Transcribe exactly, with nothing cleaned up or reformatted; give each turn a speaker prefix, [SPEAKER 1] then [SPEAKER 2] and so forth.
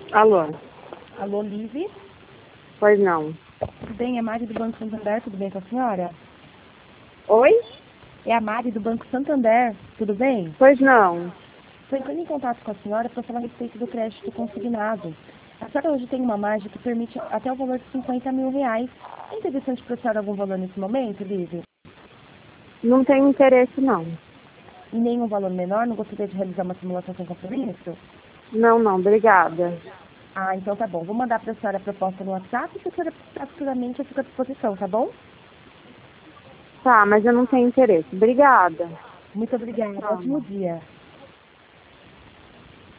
[SPEAKER 1] Alô?
[SPEAKER 2] Alô, Live?
[SPEAKER 1] Pois não.
[SPEAKER 2] Tudo bem? É a Mari do Banco Santander, tudo bem com a senhora?
[SPEAKER 1] Oi?
[SPEAKER 2] É a Mari do Banco Santander, tudo bem?
[SPEAKER 1] Pois não.
[SPEAKER 2] Estou entrando em contato com a senhora para falar a respeito do crédito consignado. A senhora hoje tem uma margem que permite até o valor de cinquenta mil reais. É interessante para a senhora algum valor nesse momento, Live?
[SPEAKER 1] Não tenho interesse, não.
[SPEAKER 2] E nenhum valor menor? Não gostaria de realizar uma simulação sem compromisso?
[SPEAKER 1] Não, não, obrigada.
[SPEAKER 2] Ah, então tá bom. Vou mandar para a senhora a proposta no WhatsApp e a senhora futuramente eu fico à disposição, tá bom?
[SPEAKER 1] Tá, mas eu não tenho interesse. Obrigada.
[SPEAKER 2] Muito obrigada.
[SPEAKER 1] Tá.
[SPEAKER 2] Ótimo dia.